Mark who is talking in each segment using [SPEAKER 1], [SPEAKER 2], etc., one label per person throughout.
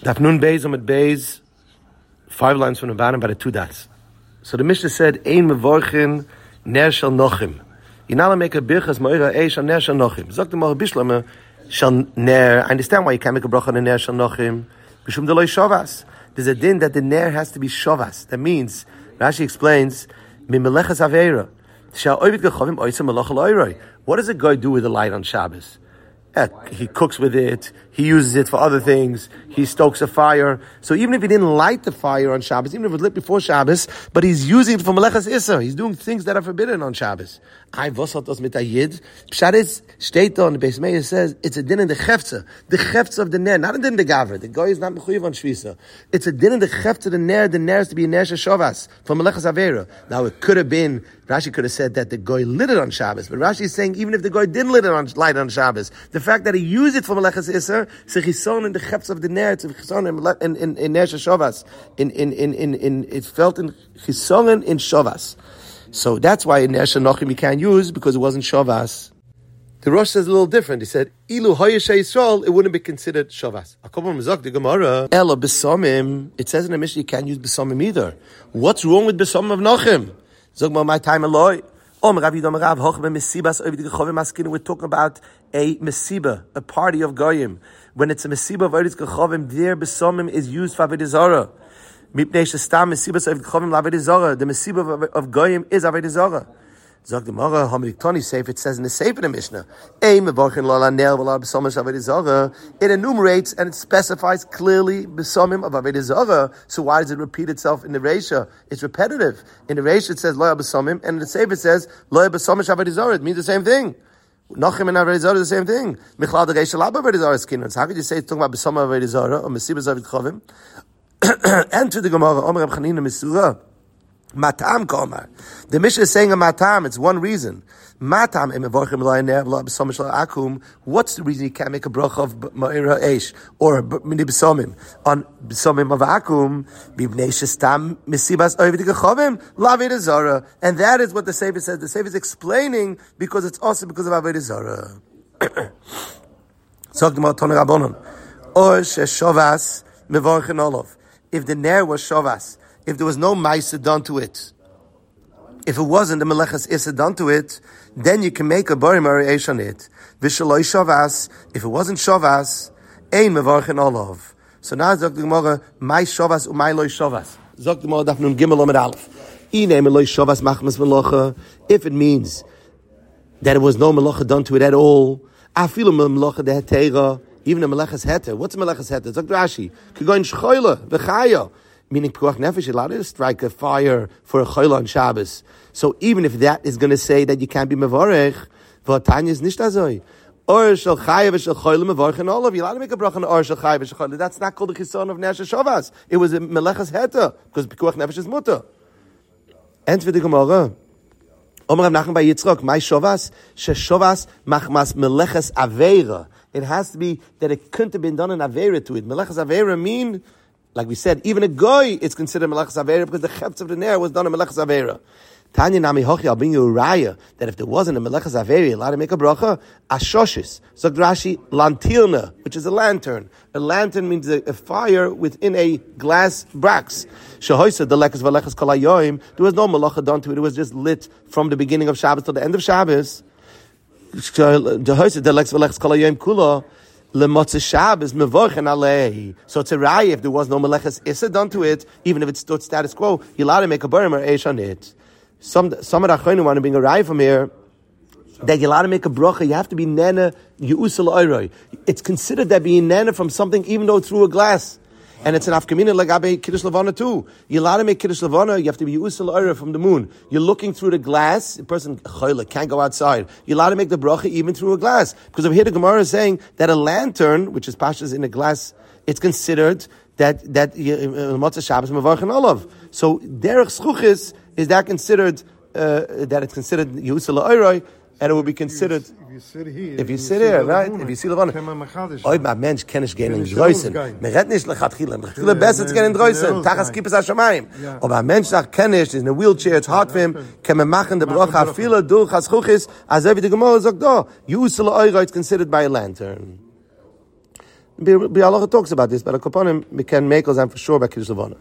[SPEAKER 1] Daf Nun Beis Amud Beis, 5 lines from the bottom by the 2 dots. So the Mishnah said, Ein mevorchin ner shel nochim. You're not allowed to make a birchas moira eish on ner shel nochim. Zok the Mor Bishlama shel ner. I understand why you can't make a bracha on ner shel nochim. Bishum deloi shavas. There's a din that the ner has to be shavas. That means, Rashi explains, min melechas aveira. Shal oivit gechavim oisem melach loiroi. What does a guy do with the light on Shabbos? He cooks with it, he uses it for other things, he stokes a fire. So even if he didn't light the fire on Shabbos, even if it was lit before Shabbos, but he's using it for Melechas Issa, he's doing things that are forbidden on Shabbos. Was hat das mit der Yid? Pshat is, steht da, and the Beis Meir says, it's a din in the chefza of the ner, not a din in the gavra. The guy is not mechuyev on Shvisa. It's a din in the chefza of the ner is to be a ner sheshavas, for Melechas Avera. Now it could have been, Rashi could have said that the guy lit it on Shabbos, but Rashi is saying even if the guy didn't light it on Shabbos, the fact that he used it for Melechas Isser, so chison in the chefz of the ner, it's chison in ner sheshavas, it felt in chison in shavas. So that's why in Ner Shenochim you can't use, because it wasn't Shavas. The Rosh says a little different. He said, Ilu Hoyeshe Yisrael, it wouldn't be considered Shavas. The Gemara, Ela Besomim, it says in the Mishnah you can't use Besomim either. What's wrong with Besomim of Nochim? Zog my time aloi. We're talking about a mesiba, a party of goyim. When it's a mesiba of Eretz Gechovim, there Besomim is used for Avodah Zarah. The Mesiba of Goyim is Avodah Zarah. Zog the Mara, Hamiriktoni Sefer, it says in the Sefer in the Mishnah, it enumerates and it specifies clearly Besomim of Avodah Zarah. So why does it repeat itself in the Reisha? It's repetitive. In the Reisha it says Loya Besomim, and in the Sefer it says Loya Besomim Avodah Zarah. It means the same thing. Nachim and Avodah Zarah is the same thing. Michlal the Reisha Lab Avodah Zarah is kinyan. So how could you say it's talking about Besomim Avodah Zarah or Mesiba Zavit Chovim? Enter the Gemara, Omer Reb Chanina Misura, Matam Komar. The Mishnah is saying a Matam, it's one reason. Matam, what's the reason you can't make a bracha of Ma'ira Eish or Mini B'somim on B'somim of Akum? B'bnei Shestam Misibas Oived Gechovim L'Avodah Zarah. And that is what the Sefer says. The Sefer is explaining because it's also because of Avodah Zarah. So, Gemara Tona Rabbanon, Or Sheshovas Mevorchen Olav. If the ner was shavas, if there was no ma'isa done to it, if it wasn't the melechas issa done to it, then you can make a borim areish on it. Vishaloi shavas, if it wasn't shavas, ein mevarchen olav. So now zok the Gemara, my shavas umay loy shavas. Zok the Gemara daf nun gimel omid aleph. Ine meloy shavas machmas melocha. If it means that it was no melocha done to it at all, afilu melocha de hetera. Even a melechas heter. What's a melechas heter? It's like Rashi. Kigoin shchoila, v'chaya. Meaning, pekuach nefesh, you're allowed to strike a fire for a choila on Shabbos. So even if that is going to say that you can't be mevorech, v'atanya is nicht azoi. Or shel chaya v'shel choila mevorech and all of you. You're allowed to make a bracha on or shel chaya v'shel choila. That's not called the chison of Ner Shavas. It was a melechas heter, because pekuach nefesh is mutter. Enter the Gemara. Omer Rav Nachman by Yitzchok, my shavas, sheshavas machmas melechas aveira. It has to be that it couldn't have been done an Aveira to it. Melechas Aveira mean, like we said, even a goy is considered Melechas Aveira because the chefz of the ner was done in Melechas Aveira. Tanya Nami Hochi, I'll bring you a raya that if there wasn't a Melechas Aveira, you're allowed to make a bracha. Ashoshis. So Rashi, lantirna, which is a lantern. A lantern means a fire within a glass brax. Shahoisa, the lekas v'lekas kol hayoim. There was no melacha done to it. It was just lit from the beginning of Shabbos to the end of Shabbos. So it's a raya if there was no melechas issa done to it, even if it stood status quo, you're allowed to make a borim or eish on it. Some of the achronim want to bring a raya from here that you're allowed to make a bracha. You have to be nena yu'usal oiroi. It's considered that being nena from something, even though it's through a glass. And it's an afkamina like Abe Kiddush Levana too. You're allowed to make Kiddush Levana, you have to be Yusel Oira from the moon. You're looking through the glass, a person can't go outside. You're allowed to make the bracha even through a glass. Because over here the Gemara is saying that a lantern, which is pashas in a glass, it's considered that Motzei Shabbos Mevarchen Olav. So derech schluchis is that considered that it's considered Yusel Oira, and it will be considered. If you sit here, right? If you see Levana, oy, my mensch kenish gehen in Dreusen. Me red nicht lechatchila. Lechatchila besser zu gehen in Dreusen. Tachas kippes ha-shamayim. Aber ein Mensch sagt kenish, is in a wheelchair, it's hard for him, can me machen de brocha afila durch has-chuchis, as every the Gemara sagt, do, Yusel Oira, it's considered by a lantern. Bialocha talks about this, but a Koponim we can make us for sure by Kiddush Levana.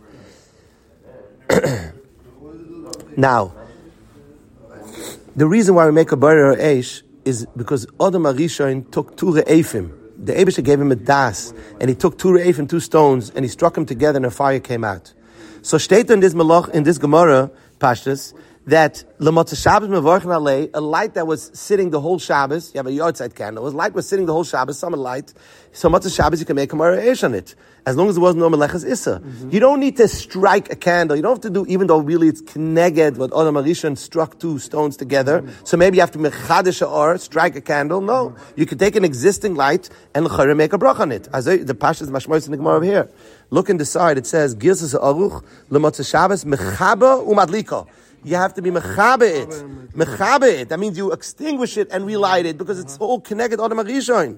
[SPEAKER 1] Now, the reason why we make a Borer Eish is because Adam Arishain took two Re'efim. The Eibusha gave him a das, and he took two Re'efim, two stones, and he struck them together, and a fire came out. So state in this Gemara, Pashtus, that L'Motzei Shabbos Mevorchen Alei, a light that was sitting the whole Shabbos, you have a yard-side candle, a light was sitting the whole Shabbos, summer light, so Motzei Shabbos you can make a Borer Eish on it, as long as there was no Melechas Issa. You don't need to strike a candle, you don't have to do, even though really it's Kneged, what Adam Arishan struck two stones together, so maybe you have to Mechadish or strike a candle, no. You can take an existing light and L'chayre make a brach on it. As the Pashas Mashmois in the Gemara over here. Look in the side, it says, Girsas Aruch, L'Motzei Shabbos, Mechaba Umadliko. You have to be mechabe it. Mechabe it. That means you extinguish it and relight it because it's all connected Adam Arishain.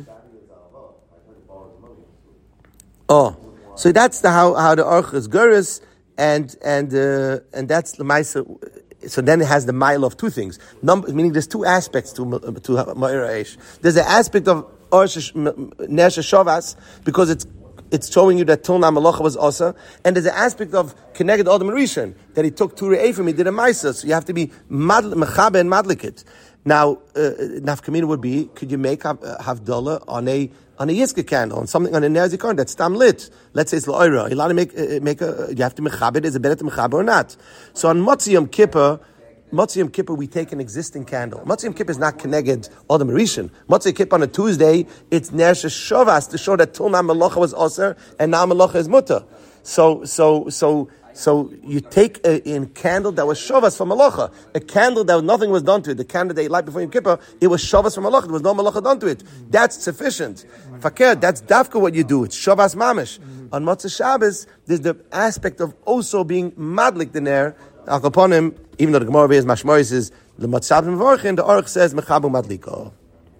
[SPEAKER 1] Oh, so that's how the Aruch is Guris, and that's the Maisa. So then it has the mile of two things. Meaning there's two aspects to Ma'ira Eish. There's the aspect of Ner Shavas because it's showing you that Tilna Malacha was Osa, and there's an aspect of Keneged Adam Rishon, that he took two Re'efim, he did a Maisa, so you have to be Mechabe and Madlikit. Now, Nafkamina would be, could you make Havdalah on a Yizka candle, on something, on a Ner Zikaron that's tam lit? Let's say it's L'Oira. You're allowed to make you have to Mechabe it, is it better to Mechabe or not? So on Motzi Yom Kippur, we take an existing candle. Motzi Yom Kippur is not Keneged Adam Rishon. Motzi Yom Kippur on a Tuesday, it's Ner Shavas to show that till now Malacha was Aser and now Malacha is Mutter. So you take a candle that was Shavas from Malacha, a candle that nothing was done to it. The candle that you light before Yom Kippur, it was Shavas from Malacha. There was no Malacha done to it. That's sufficient. Fakir, that's dafka what you do. It's Shavas Mamish. On Motzei Shabbos, there's the aspect of also being madlik the ner. Upon him, even though the Gemara is Mashmois is the Motzei Mevorchen, the Aruch says Mechabu Madliko.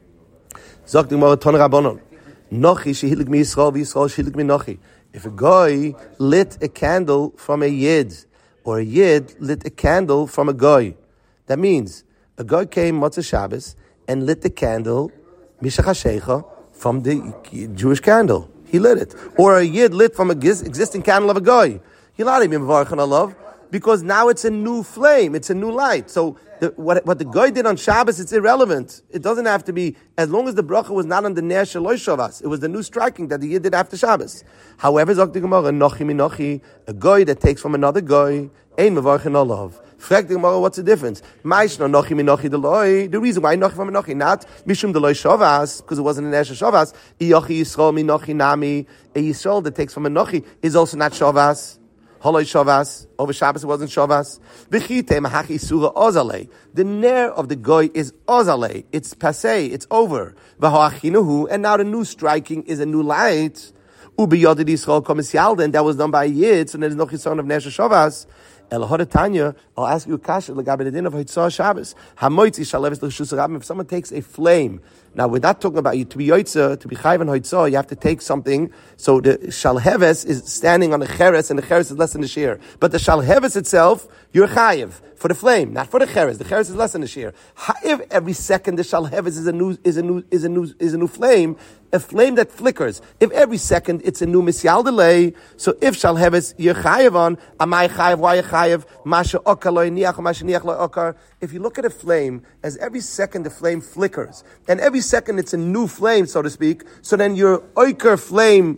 [SPEAKER 1] Zok the Gemara Ton Rabbanon. Nochi shehilik mi Yisrael v'Yisrael shehilik mi Nochi. If a guy lit a candle from a Yid, or a Yid lit a candle from a Goy, that means a guy came Motzei Shabbos and lit the candle Mishach HaShecha from the Jewish candle. He lit it. Or a Yid lit from an existing candle of a Goy. He allowed him in Mevorchen Alav, because now it's a new flame, it's a new light. So what the guy did on Shabbos, it's irrelevant. It doesn't have to be, as long as the bracha was not on the Ner Shaloi Shavas. It was the new striking that the Yid did after Shabbos. However, Zok the Gemara, Nochi Minochi, a guy that takes from another guy, Ein Mevorchen Olav. Frag the Gemara, what's the difference? Ma'ishno Nochi Minochi Deloi. The reason why Nochi from Minochi, not Mishum Deloi Shavas, because it wasn't an Ner Shavas. Iyochi Yisrael Minochi Nami. A Yisrael that takes from a Nochi is also not Shavas. Holoi Shavas, over Shabbos it wasn't Shavas. B'chite mahachi surah ozale. The ner of the goy is ozale. It's passé, it's over. V'hoachinuhu, and now the new striking is a new light. Ubiyodid Yisrael komis yalden, that was done by a Yid, so there's no chisaron of ner Shavas. El Hodatanya, I'll ask you a kasha l'gabe the din of Hitzah Shabbos. Hamoitzi shaleves l'chus rabim. If someone takes a flame, now we're not talking about you to be yotzah, to be chayv and Hitzah, you have to take something. So the shalheves is standing on the cheres, and the cheres is less than the shear. But the shalheves itself, you're chayiv for the flame, not for the cheres. The cheres is less than the shear. If every second the shalheves is a new flame, a flame that flickers. If every second it's a new misyal delay, so if shalheves you're chayiv on, amai chayiv, why you chayiv? Masha okar lo niach, masha niach lo okar. If you look at a flame, as every second the flame flickers, and every second it's a new flame, so to speak, so then your oiker flame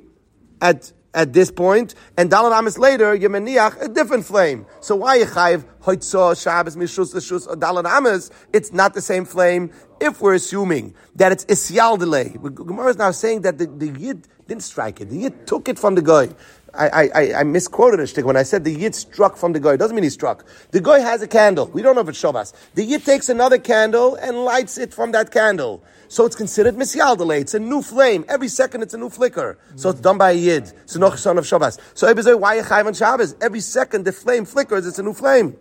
[SPEAKER 1] at this point, and Dalan Amis later, you meniach a different flame. So why you chayiv Hoitzah Shabbos Mishus Lishus Dalan Amis? It's not the same flame. If we're assuming that it's isyal delay, Gemara is now saying that the Yid didn't strike it. The Yid took it from the guy. I misquoted a shtick when I said the Yid struck from the guy. It doesn't mean he struck. The guy has a candle. We don't know if it's Shavas. The Yid takes another candle and lights it from that candle. So it's considered misyal delay. It's a new flame. Every second it's a new flicker. So it's done by a Yid. So no son of Shavas. So everybody say, why you chayv on Shabbos? Every second the flame flickers. It's a new flame.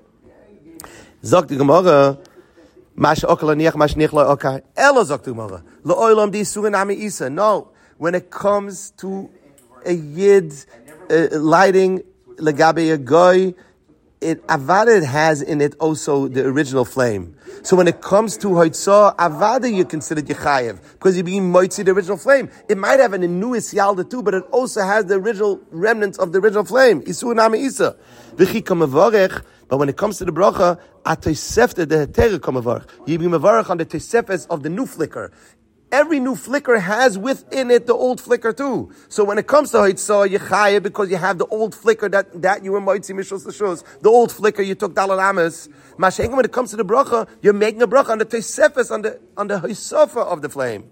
[SPEAKER 1] Zok the Gemara. Mash okal niach, mash niach lo okar. Elo zok the Gemara. Lo oilam di surinami isa. No. When it comes to a Yid lighting legabe a goy, Avada has in it also the original flame. So when it comes to Hoitzah, Avada you consider Yechayev, because you're being Moitzi, the original flame. It might have an Inuis Yalda too, but it also has the original remnants of the original flame. Isu Nami Isa. But when it comes to the bracha, Atoisefta the Hetere Kamavarech. You be Mavarech on the Tosefes of the new flicker. Every new flicker has within it the old flicker too. So when it comes to Hoitzah, Yechayev, because you have the old flicker that you were Moitzi Mishos L'Shus, the old flicker you took Dalal Amas. Mashenga, when it comes to the bracha, you're making a bracha on the Tosefes, on the Hoisofa of the flame.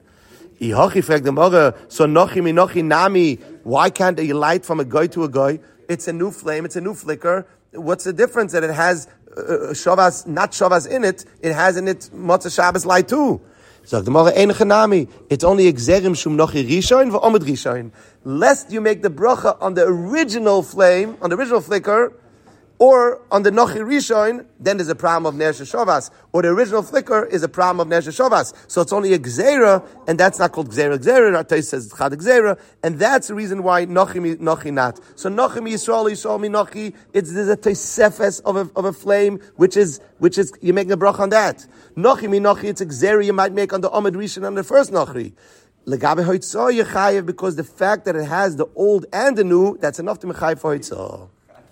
[SPEAKER 1] So Nochi Nami, why can't you light from a guy to a guy? It's a new flame, it's a new flicker. What's the difference? That it has Shavas, not Shavas in it, it has in it Motzah Shabbos light too. So the Gemara ein chanami. It's only exerim shum nochi rishayin v'omid rishayin. Lest you make the bracha on the original flame, on the original flicker, or on the nochi rishayin, then there's a problem of ner shavas. Or the original flicker is a problem of ner shavas. So it's only a gzeira, and that's not called gzeira. Gzeira, Ratai says chad gzeira, and that's the reason why nochi not. So nochi mi Yisrael mi nochi. There's a tosefes of a flame, which is you're making a bracha on that. Nochi mi nochi, it's a gzeira you might make on the omid rishon on the first nochi. Legabe hoitzah yechayev, because the fact that it has the old and the new, that's enough to mechayev for hoitzah.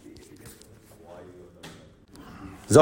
[SPEAKER 1] If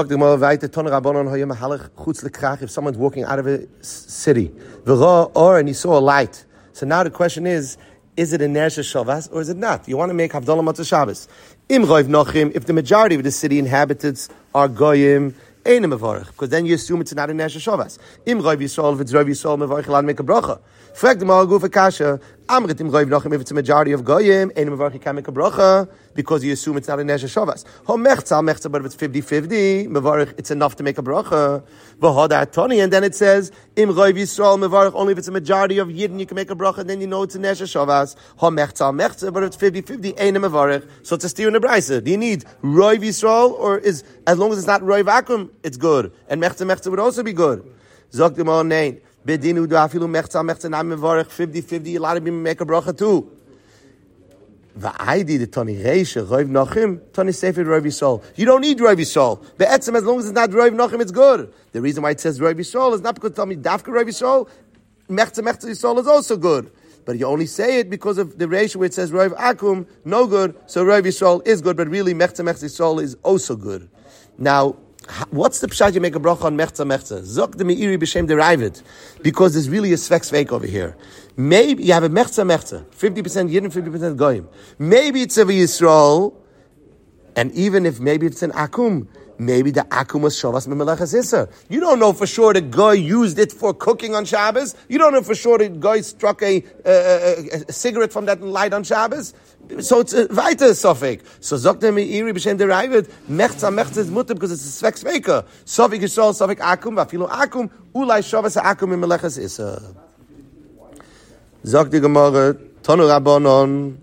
[SPEAKER 1] someone's walking out of a city, and he saw a light. So now the question is it a ner shavas or is it not? You want to make Havdalah Motzah Shabbos. If the majority of the city inhabitants are goyim, because then you assume it's not a ner shavas. If it's Rav Yisrael, mevarich allowed to make a bracha. Frag the Gemara Gufa Kasha. Amrit im Rav Nachim, if it's a majority of goyim, ein mevarich can make a bracha because you assume it's not a ner shavas. Mechza, but if it's 50-50, mevarich, it's enough to make a bracha. V'hodar Toni, and then it says im Rav Yisrael mevarich, only if it's a majority of yidden you can make a bracha, then you know it's a ner shavas. Mechza, but if it's 50-50, ein mevarich. So it's a steer in the brisa. Do you need Rav Yisrael, or is as long as it's not Rav Akum, it's good, and mechza would also be good. Zok the Gemara nein. Bedinu do afilu mechza na mevarich 50-50. A lot of people make a bracha too. Va'aydi the Tani Reisha Rav Nachim Tani Sefer Rav Yisrael. You don't need Rav Yisrael. Be'etzem, as long as it's not Rav Nachim, it's good. The reason why it says Rav Yisrael is not because tell me Dafka Rav Yisrael. Mechza Yisrael is also good. But you only say it because of the ratio where it says Rav Akum, no good. So Rav Yisrael is good, but really Mechza Yisrael is also good. Now, what's the pshat you make a bracha on mechza? Zok the meiri b'shem derived, because there's really a svek over here. Maybe you have a mechza, 50% yidden, 50% goyim. Maybe it's a Yisrael, and even if maybe it's an akum, maybe the akum was shavas memelechas issa. You don't know for sure the guy used it for cooking on Shabbos. You don't know for sure the guy struck a cigarette from that light on Shabbos. So it's a weiter Sofik. So sagt er mir iri b'shem derived, mechza is mutter because it's a sveka. Sofik Yisrael, Sofik akum, v'afilu akum, ulai shavas akum memelechas issa. Sagt die Gemara, Tonu Rabbanon.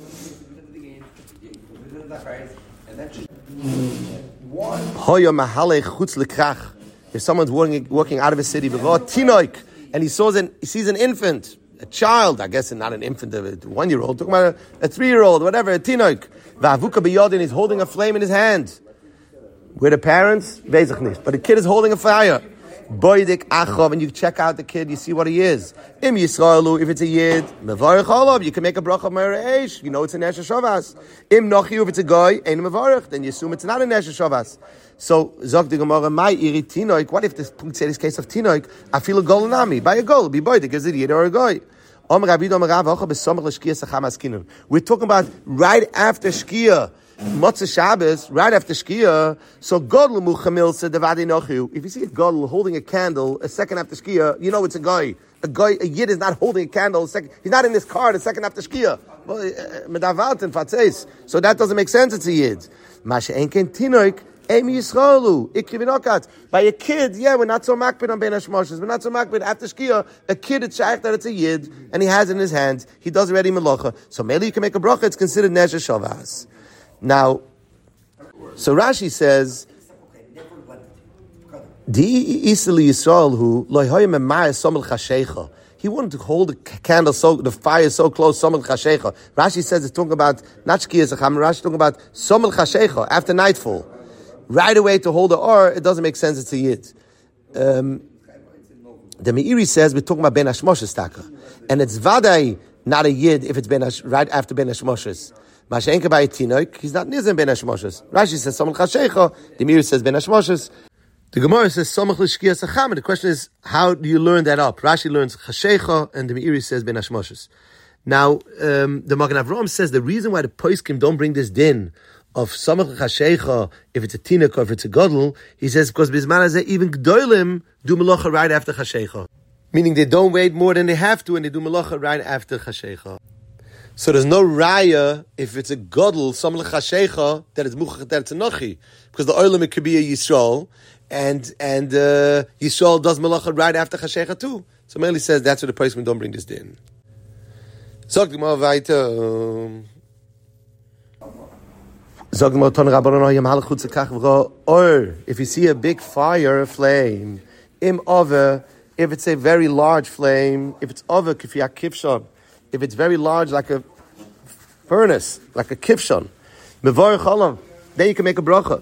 [SPEAKER 1] Hoya mahalech chutz lekrach. If someone's walking out of a city, and he sees an infant, a child, I guess not an infant, a 1-year-old, talking about a 3-year-old, whatever, a tinoik. Va'avuka biyodin, he's holding a flame in his hand. We're the parents, bezach nicht. But the kid is holding a fire. Boidik achov, and you check out the kid, you see what he is. Im Yisraelu, if it's a yid, mevarich olav, you can make a bracha me'ereish, you know it's a nesha shavas. Im nochi, if it's a guy, ein mevarich, then you assume it's not a nesha shavas. So, zog the Gemara, my iri tinoik, what if this case of tinoik, I feel a golanami, by a gol, be boidik, is it a yid or a guy? We're talking about right after Shkia, Motzah Shabbos, right after Shkia. So Godel Muchamil said Devadi Nochu. If you see a Godel holding a candle a second after Shkia, you know it's a guy. A Yid is not holding a candle a second. He's not in his car the second after Shkia. So that doesn't make sense. It's a Yid. Masha Enken Tinoik. By a kid, yeah, we're not so makbid on Ben Hashmoshes. We're not so makbid after Shkia. A kid, it's shaykh that it's a Yid, and he has it in his hands. He does already melacha. So maybe you can make a bracha. It's considered nesher shavas. Now, so Rashi says, he wanted to hold the candle the fire so close, Rashi says it's talking about, not Shkia Zacham, Rashi talking about Somel Chashecha, after nightfall. right away to hold the or, it doesn't make sense. It's a yid. The Meiri says we're talking about ben hashmoshes taka, and it's vadai not a yid if it's right after ben hashmoshes. Mashenka by tinoik, he's not nizem ben hashmoshes. Rashi says samach hashecha. The Meiri says ben hashmoshes. The Gemara says samach l'shkias acham. The question is, how do you learn that up? Rashi learns hashecha, and the Meiri says ben hashmoshes. Now, the Magen Avraham says the reason why the poskim don't bring this din of samach l'chashecha if it's a tinuk or if it's a gadol, he says because bisman hazeh even gdolim do melacha right after chashecha, meaning they don't wait more than they have to and they do melacha right after chashecha. So there's no raya if it's a gadol samach l'chashecha that it's muchach that it's a nachi, because the olam it could be a Yisrael and Yisrael does melacha right after chashecha too. So Meli says that's why the poskim don't bring this din. Sag mal weiter. Or if you see a big fire, a flame, if it's a very large flame, if it's over kifya kifshon, if it's very large like a furnace, like a kifshon, then you can make a bracha.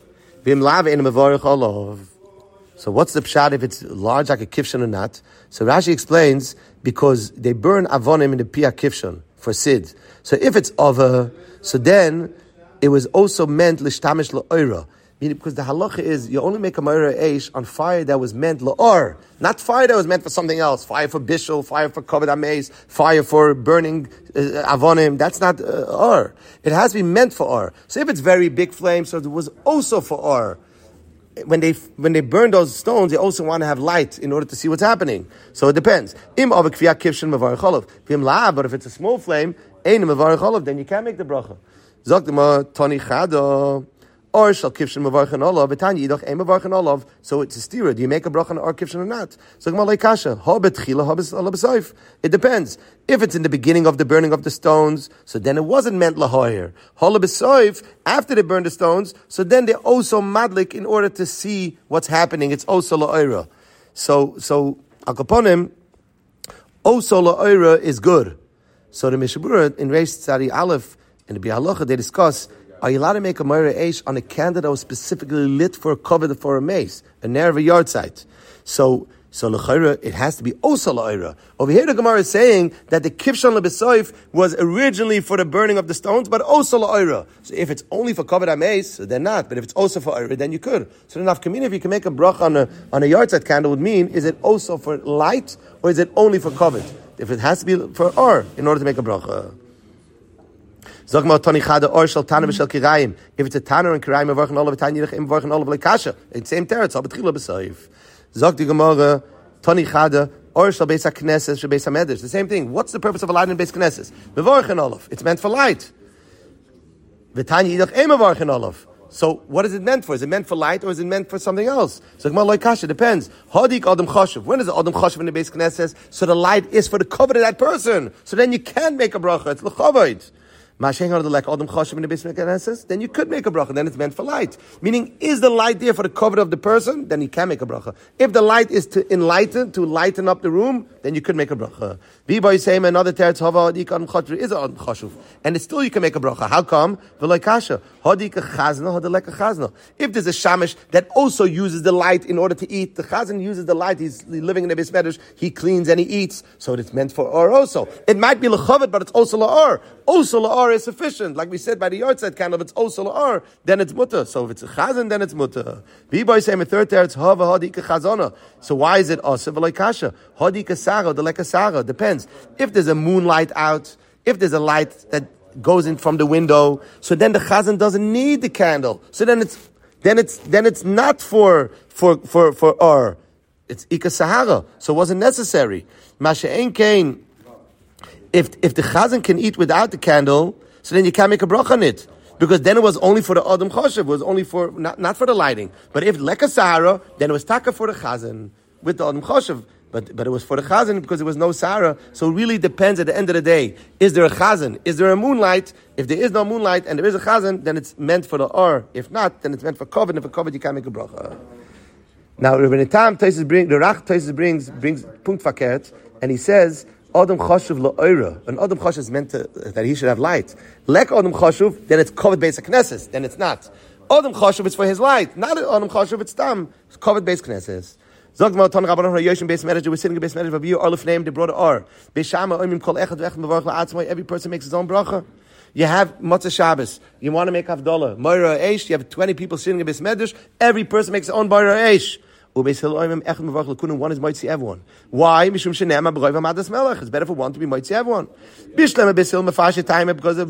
[SPEAKER 1] So what's the pshat if it's large like a kifshon or not? So Rashi explains, because they burn avonim in the pia kifshon for sid. So if it's over, so then it was also meant l'shtamish la'oira. Meaning, because the halacha is, you only make a ma'ira eish on fire that was meant la'or. Not fire that was meant for something else. Fire for bishul, fire for koved ameis, fire for burning avonim. That's not or. It has to be meant for or. So if it's very big flame, so it was also for or. When they burn those stones, they also want to have light in order to see what's happening. So it depends. But if it's a small flame, then you can't make the bracha. Or shall kivshin mevarchen olav, betanya yidoch ein mevarchen olav. So it's a stira. Do you make a bracha on or kivshin or not? So Gemara kasha ha betchila ha b'soif. It depends. If it's in the beginning of the burning of the stones, so then it wasn't meant lahoyer. Ha b'soif, after they burn the stones, so then they're also madlik in order to see what's happening. It's also laoira. So al kaponim, also laoira is good. So the Mishabura in Reish Tzadi Aleph in the Bihalacha they discuss. Are you allowed to make a Meira Eish on a candle that was specifically lit for a cover for a mace, a ner of a yard site? So l'chayra, it has to be also l'ayra. Over here the Gemara is saying that the kivshon lebesoif was originally for the burning of the stones, but also l'ayra. So if it's only for covered mace, so then not. But if it's also for ayra, then you could. So then afkamina, if you can make a bracha on a yard site candle, would mean, is it also for light, or is it only for covered? If it has to be for or, in order to make a bracha. If it's a tanner and kirayim mevarchen olav, tanya yidach mevarchen olav lekasha. It's same teretz. Betchila b'soif. Zok di Gemara tani chada or shal beis hakneses shal beis hamedrash. The same thing. What's the purpose of a light in beis knesses? Mevarchen olav. It's meant for light. V'tanya yidach mevarchen olav. So what is it meant for? Is it meant for light or is it meant for something else? So Gemara lekasha depends. Hadik adam chashuv. When is the adam chashuv in the beis knesses? So the light is for the cover of that person. So then you can make a bracha. It's l'chavod. Then you could make a bracha. Then it's meant for light. Meaning, is the light there for the cover of the person? Then you can make a bracha. If the light is to enlighten, to lighten up the room, then you could make a bracha. Another teretz is an chashuv, and it's still you can make a bracha. How come? If there's a shamish that also uses the light in order to eat, the chazan uses the light. He's living in a beis medrash. He cleans and he eats, so it's meant for or also. It might be lechaved, but it's also la'or. Also la'or is sufficient. Like we said by the yard side candle, if it's also la'or, then it's mutter. So if it's a chazan, then it's mutter. V'boy say a third teretz hava hadika chazana. So why is it also v'lay kasha? Hadika sara, the leka sara. Depends. If there's a moonlight out, if there's a light that goes in from the window, so then the chazan doesn't need the candle. So then it's not for or. It's ika sahara. So it wasn't necessary. Masha'en kain. If the chazan can eat without the candle, so then you can't make a bracha on it. Because then it was only for the Adam Choshev, it was only for, not for the lighting. But if Leka Sahara, then it was taka for the chazan with the Adam Choshev. But it was for the chazan because there was no Sahara. So it really depends at the end of the day. Is there a chazan? Is there a moonlight? If there is no moonlight and there is a chazan, then it's meant for the or. If not, then it's meant for covet. And for covet, you can't make a bracha. Now, Rabbi Netam brings punkt fakert, and he says, Adam Chashuv la'oira. An Adam Chashuv is meant that he should have light. Lek Adam Chashuv, then it's covered beis hakneses. Then it's not. Adam Chashuv, it's for his light. Not Adam Chashuv, it's Tam. It's covered base Knesses. Zog mal Ton Rabbanon Yoshim base manager, we're sitting in base manager of you, all of name, they brought R. Beishama Oimim Kol Echad Vechad Mevarch La'atzmai, every person makes his own bracha. You have Motzah Shabbos. You want to make Havdalah. Moira Eish, you have 20 people sitting in Beis Medrash. Every person makes their own Moira Eish. One is Moitzi everyone. Why? It's better for one to be Moitzi everyone. Because of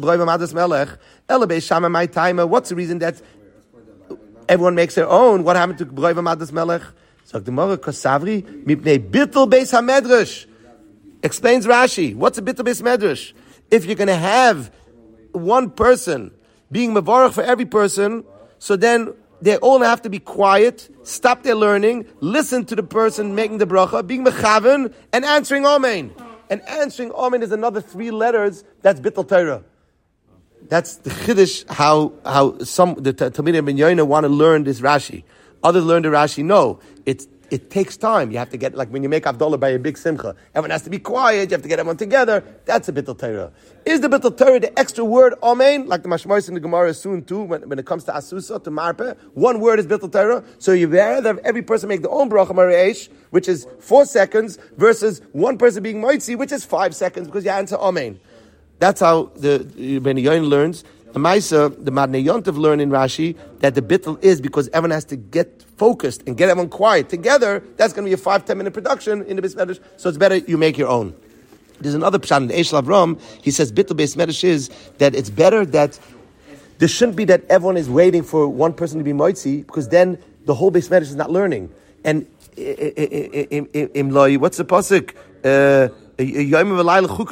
[SPEAKER 1] what's the reason that everyone makes their own? What happened to Broi V'Madas Melech? So the Gemara Kosavri Mipnei Bittul Beis HaMedrash. Explains Rashi. What's a Bittul Beis Medrash? If you're going to have one person being mevarach for every person, so then they all have to be quiet, stop their learning, listen to the person making the bracha, being mechaven, and answering Amen. And answering Amen is another 3 letters. That's Bittul Torah. That's the Chiddush. How some the Talmidim Ben Yoina want to learn this Rashi. Others learn the Rashi. No, it takes time. You have to get, like when you make Havdalah by a big simcha, everyone has to be quiet, you have to get everyone together. That's a Bittul Torah. Is the Bittul Torah the extra word, Amen, like the Mashmois in the Gemara soon too, when it comes to Asusa, to Marpeh, one word is Bittul Torah, so you rather have every person make their own bracha Mareish, which is 4 seconds, versus one person being Moitzi, which is 5 seconds, because you answer Amen. That's how the Ben Yoin learns. The Maisa, the Madnei Yontiv learn in Rashi that the bittul is because everyone has to get focused and get everyone quiet together. That's going to be a 5-10 minute production in the Beis Medrash. So it's better you make your own. There's another pshat in the Eish Lavram. He says bittul Beis Medrash is that it's better that there shouldn't be that everyone is waiting for one person to be moitzi, because then the whole Beis Medrash is not learning. And what's the pasuk? You don't want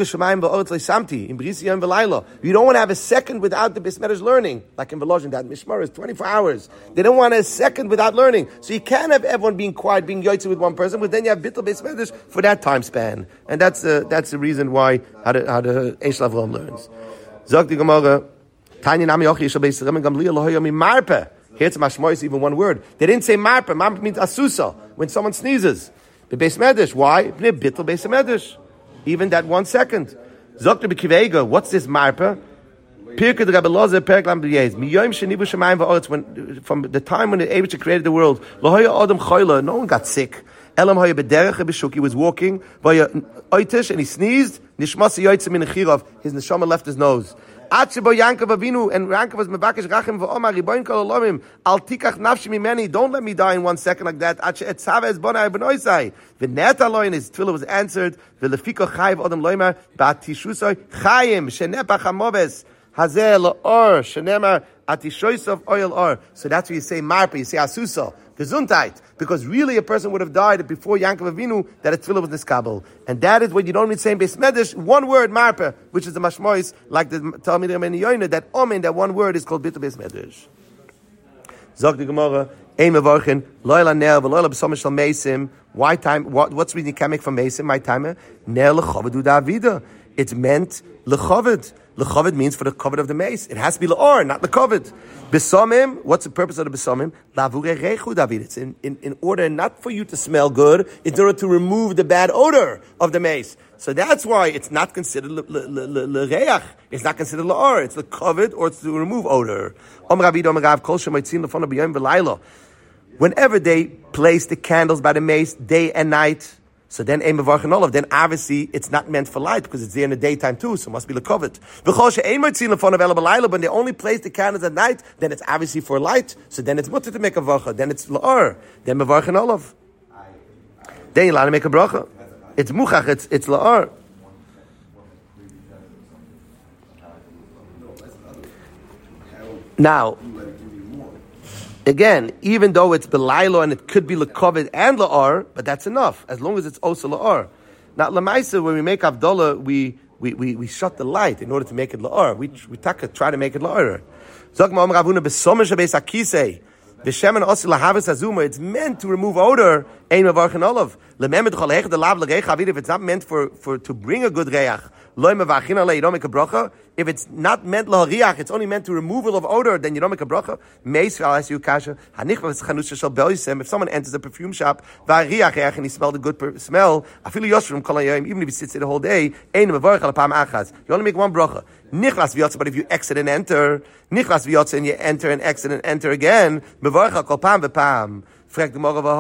[SPEAKER 1] to have a second without the Beis Medrash learning, like in Velozhin, that Mishmar is 24 hours. They don't want a second without learning. So you can't have everyone being quiet, being yoitzi with one person, but then you have Bittul Beis Medrash for that time span. And that's the reason why how the Eish Lavram learns. Zog the Gemara, Tanya Nami Yochi Yishal Beis Rem Gamliel Lohoyam Marpeh. Here's Mashmois, even one word. They didn't say Marpeh. Marpeh means Asusa, when someone sneezes. The Beis Medrash, why? Bittul Beis Medrash. Even that 1 second. Zokter b'kiveiga. What's this marpa? Pirkei Rabbi Lozer Perek Lam B'yez. Miyom shenivu shemayim va'oretz. When from the time when the Eibusha created the world, lohoya adam choila. No one got sick. Elam hoya b'derech b'shuk. He was walking. Vaya oitish and he sneezed. Nishmas yoytzim min chirav. His neshama left his nose. Achebo Yankov Avinu, and Yankov was mevakesh rachem v'omar riboin kol olamim al tikach nafshi mimeni. Don't let me die in 1 second like that. Ache etzava es bonai benoisai. V'net aloin, his tefillah was answered. V'lefiko chayiv odom loimar ba'tishusoi chayim shenepach hamoves hazeh la'or shenemar atishoisov oil or. So that's what you say marpa. You say asusa. Gesundheit, because really a person would have died before Yankov Avinu that a tefillah was niskabel, and that is what you don't need saying Beis Medrash. One word marpeh, which is the mashmois, like the Talmidim Ben Yoina, that omen, that one word is called bittul Beis Medrash. Zog the Gemara, ein mevarchin loyla ner v'loyla b'somer shel meisim. Why time? What's the reason you can't make from meisim? My time ner lechaved u'da'avida. It's meant lechaved. Lechaved means for the covet of the mace. It has to be le'or, not lechaved. Besomim, what's the purpose of the besomim? Lavure reichu David. It's in order not for you to smell good, it's in order to remove the bad odor of the mace. So that's why it's not considered le'reach. It's not considered le'or. It's lechaved, or it's to remove odor. Whenever they place the candles by the mace, day and night, so then aim of Olav, then obviously it's not meant for light because it's there in the daytime too, so it must be lekovet. When they only place the candles at night, then it's obviously for light, so then it's mutter to make a vacha, then it's la'or, then mevarchin Olav. Then you're allowed to make a bracha. It's muchach, it's la'or. Now, again, even though it's belaylo and it could be lekovet and la'or, but that's enough, as long as it's also la'or. Now, lamaisa, when we make Havdalah, we shut the light in order to make it la'or. We try to make it la'or. It's meant to remove odor. If it's not meant for to bring a good reach, Loy mevachin ale, you don't make a bracha. If it's not meant lahariach, it's only meant to removal of odor, then you don't make a bracha. Meis, I'll ask you kasha. If someone enters a perfume shop, and he smelled a good smell, even if he sits there the whole day, you only make one bracha. But if you exit and enter, and you enter and exit and enter again, it's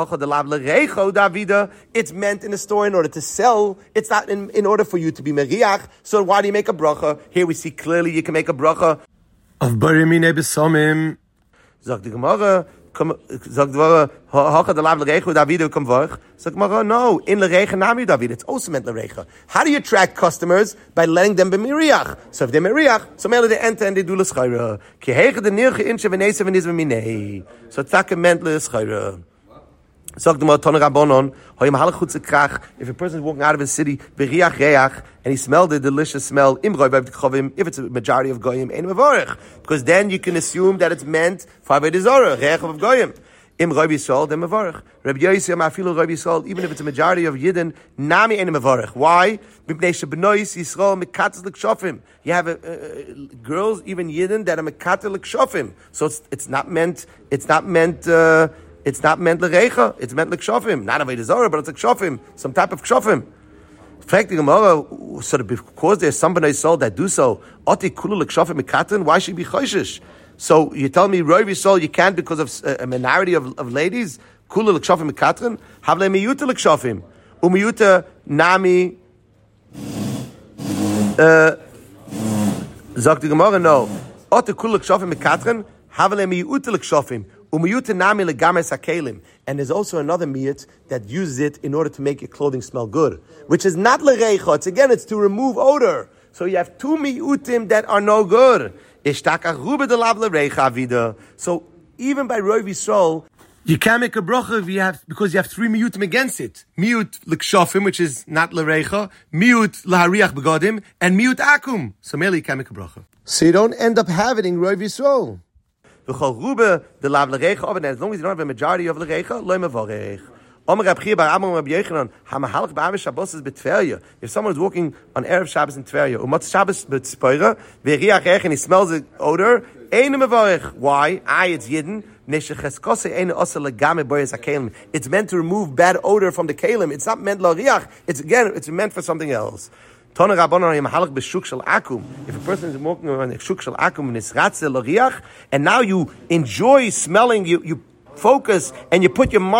[SPEAKER 1] meant in the store in order to sell. It's not in order for you to be meriach. So why do you make a bracha? Here we see clearly you can make a bracha of barimine besamim. Zog the Gemara, zog the Gemara, hocha the lav l'reicha Davidu come vorch. Zog Gemara, no, in l'reicha nami David. It's also meant l'reicha. How do you attract customers? By letting them be meriach. So if they're meriach, so merely they enter and they do l'schayra. Ki heicha the nirche inche v'nesa v'nizva minei. So it's not meant l'schayra. If a person is walking out of a city, and he smelled the delicious smell, if it's a majority of goyim, because then you can assume that it's meant for avodah zarah, reach of goyim. Im Rav Yisrael, then mevarich. Rabbi Yosef, afilu Rav Yisrael, even if it's a majority of Yidden, nami ein mevarich. Why? You have girls, even Yidden, that are mekater l'kshofim. So it's not meant l'reicha. It's meant l'kshofim. Not avodah zarah, but it's l'kshofim. Some type of kshofim. Fragt the Gemara, so because there's somebody soul that do so, oti kulu l'kshofim mekaten, why should you be choishish? So you tell me, Rav Yisrael, you can't because of a minority of ladies? Kula l'kshofim mekatrin? Havle miyuta l'kshofim. Umiyuta nami... Sagt die Gemara, no. Ote kula l'kshofim mekatrin? Havle miyuta l'kshofim. Umiyuta nami l'games hakelim. And there's also another miyut that uses it in order to make your clothing smell good. Which is not l'reicha. It's to remove odor. So you have two miyutim that are no good. So even by Rav Yisrael, you can't make a bracha because you have three miyutim against it. Miyut l'kshofim, which is not l'reicha, miyut l'hariach begodim, and miyut akum. So merely you can't make a bracha. So you don't end up having Rav Yisrael. As long as you don't have a majority of l'reicha, lo mevarech. If someone is walking on Erev Shabbos in Tveria, and he smells the odor, why? It's Yidden. It's meant to remove bad odor from the kalim. It's not meant l'riach. It's meant for something else. If a person is walking on a shuk shel akum and now you enjoy smelling, you focus and you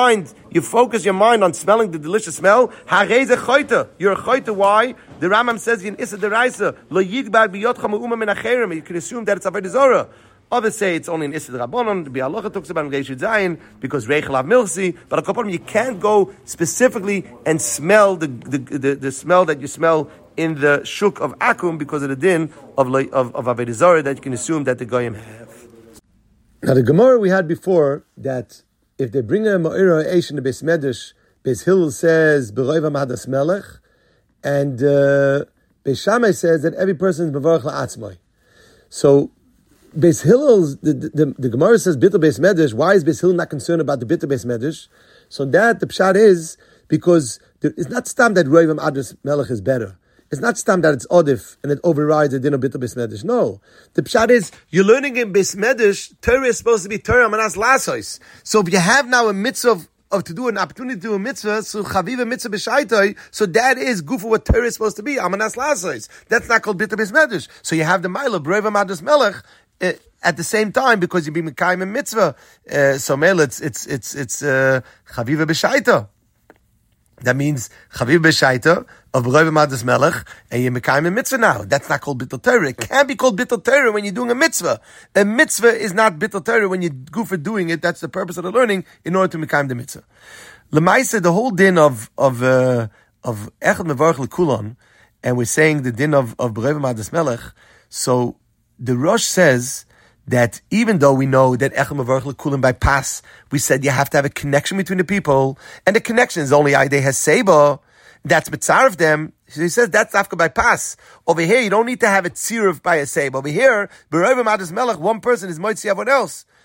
[SPEAKER 1] focus your mind on smelling the delicious smell. You're a choyta. Why? The Rambam says in Issa Deraisa, lo yidbar biyotcha me'uma min acherim. You can assume that it's avodah zarah. Others say it's only in Issa Rabbanon. The Bialocha talks about Reishut Zayin because Reichel Av Milsi. But a couple you can't go specifically and smell the smell that you smell in the shuk of akum because of the din of avodah zarah that you can assume that the goyim have. Now the Gemara we had before that if they bring a Ma'ira Eish in the Beis Medrash, Beis Hillel says B'roiva Mahadas Melech, and Beis Shammai says that every person is Mevarach La'atzmai. So Beis Hillel's the Gemara says Bitter Beis Medrash. Why is Beis Hillel not concerned about the Bitter Beis Medrash? So that the pshat is because it's not stam that Roiva Mahadas Melech is better. It's not stam that it's odif and it overrides the din of bitter Beis Medrash. No. The pshat is, you're learning in Beis Medrash, Torah is supposed to be Torah Manas Lasos. So if you have now a mitzvah of to do an opportunity to do a mitzvah, so Chaviva mitzvah b'shaitai, so that is gufa what Torah is supposed to be, Amanas Lasos. That's not called bitter Beis Medrash. So you have the Mila, Breva Madas Melech, at the same time, because you be Mekayim in mitzvah. So Mel, it's Chaviva b'shaitai. That means Chaviv B'Shaita of B'Roiv Madas Melech, and you're Mekayim a mitzvah now. That's not called Bittul Torah. It can't be called Bittul Torah when you're doing a mitzvah. A mitzvah is not Bittul Torah when you go for doing it. That's the purpose of the learning in order to Mekayim the mitzvah. L'maisa, the whole din of Echad Mevarach L'Kulon, and we're saying the din of B'Roiv Madas Melech. So the Rosh says that even though we know that Echad Mevarach L'Kulim by Pas, we said you have to have a connection between the people, and the connection is only Aidei Haseba, that's Mitzar of them. So he says that's Afka by Pas. Over here, you don't need to have a Tziruf by a Seba. Over here, B'Roiv Madas Melech, one person is Moitzi everyone else.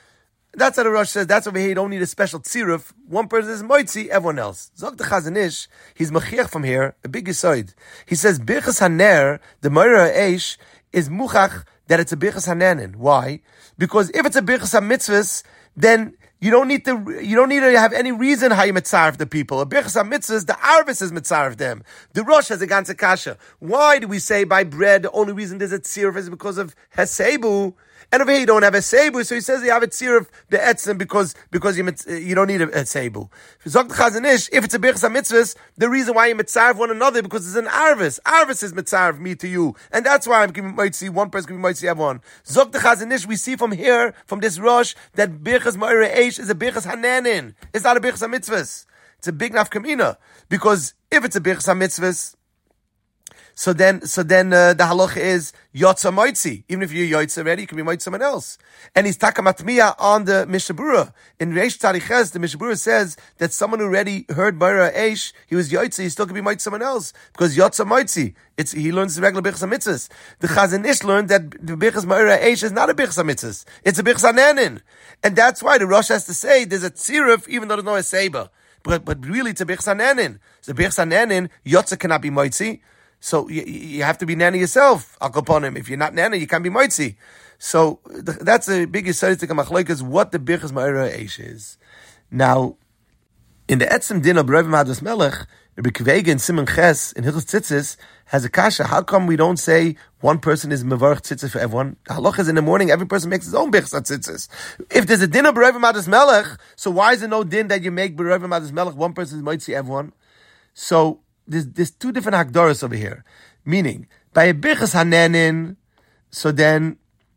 [SPEAKER 1] That's how the Rosh says. That's over here. You don't need a special tziruf. One person is moitzi, everyone else. Zog the Chazon Ish, he's mechiach from here, a big yisoid. He says, Birchas Haner, the Moira Eish, is muchach that it's a Birchas Hananin. Why? Because if it's a Birchas HaMitzvahs, then you don't need to have any reason how you mitzaref the people. A Birchas HaMitzvahs, the Arvis is mitzaref them. The Rosh has a ganze kasha. Why do we say by bread, the only reason there's a tziruf is because of Hesebu? And over here you don't have a Sebu, so he says you have a tziruf be'etzim because you don't need a Sebu. Zok Chazon Ish, if it's a Birchas HaMitzvahs, the reason why you mitzaref one another because it's an Arvis. Arvis is mitzaref me to you, and that's why I'm giving moitzi. One person can be moitzi everyone. Zok Chazon Ish, we see from here, from this Rosh, that Birchas Moira Eish is a Birchas Hananin. It's not a Birchas HaMitzvahs. It's a big nafkamina because if it's a Birchas HaMitzvahs, so then the halacha is yotza moitzi. Even if you're yotza already, you can be moitzi someone else. And he's takamatmiya on the Mishabura. In Reish Tzadiches, the Mishabura says that someone who already heard Moira Eish, he was yotza, he still can be moitzi someone else because yotza moitzi. He learns the regular Birchas HaMitzvahs. The Chazon Ish learned that the Birchas Moira Eish is not a Birchas HaMitzvahs. It's a Birchas Hananin. And that's why the Rosh has to say there's a tziruf even though there's no Seba. But really it's a Birchas Hananin. So Birchas Hananin, yotza cannot be moitzi. So you have to be nana yourself, al kaponim. If you're not nana, you can't be moitzi. So that's the biggest statistic of machlokes, what the Birchas Moira Eish is. Now, in the Etzem Din of B'Rov Madas Melech, Rabbi Kvega in Simon Ches in Hilchos Tzitzis has a kasha. How come we don't say one person is mevarch tzitzis for everyone? The halach is in the morning, every person makes his own Birchas Tzitzis. If there's a din of B'Rov Madas Melech, so why is there no din that you make B'Rov Madas Melech, one person is moitzi everyone? So, there's two different hakdoros over here. Meaning, by a Birchas Hananin, so then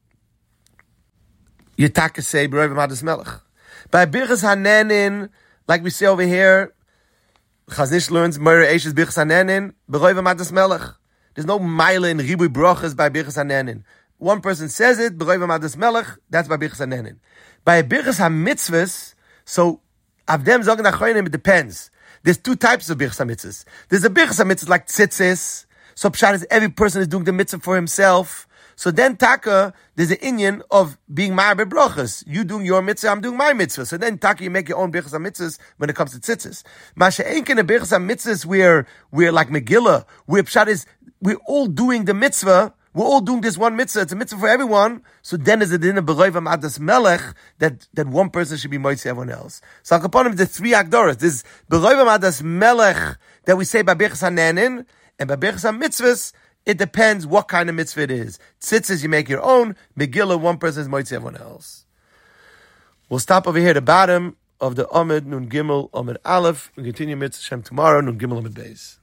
[SPEAKER 1] you say B'Rov Madas Melech. By a Birchas Hananin, like we say over here, Chazon Ish learns Moira Eish is Birchas Hananin, B'Rov Madas Melech. There's no mile in Ribui Brochas by Birchas Hananin. One person says it, B'Rov Madas Melech, that's by Birchas Hananin. By a Birchas HaMitzvahs, so Avdem Zogen Achronim, it depends. There's two types of Birchas HaMitzvahs. There's a Birchas HaMitzvahs like tzitzis. So pshat is every person is doing the mitzvah for himself. So then taka, there's an inyan of being ma'aber brachas. You doing your mitzvah, I'm doing my mitzvah. So then taka, you make your own Birchas HaMitzvahs when it comes to tzitzis. Masha ain't in a Birchas HaMitzvahs where we're like Megillah, where pshat is, we're all doing the mitzvah. We're all doing this one mitzvah. It's a mitzvah for everyone. So then there's a din of B'Rov Madas Melech that one person should be moitzi everyone else. So Akaponim, the three Agdoras. There's B'Rov Madas Melech that we say by Birchas Hananin, and by Birchas HaMitzvahs, it depends what kind of mitzvah it is. Tzitzis, you make your own. Megillah, one person is moitzi everyone else. We'll stop over here at the bottom of the Amud Nun Gimel Amud Aleph. We'll continue Mitzvah Shem tomorrow, Nun Gimel Amud Beis.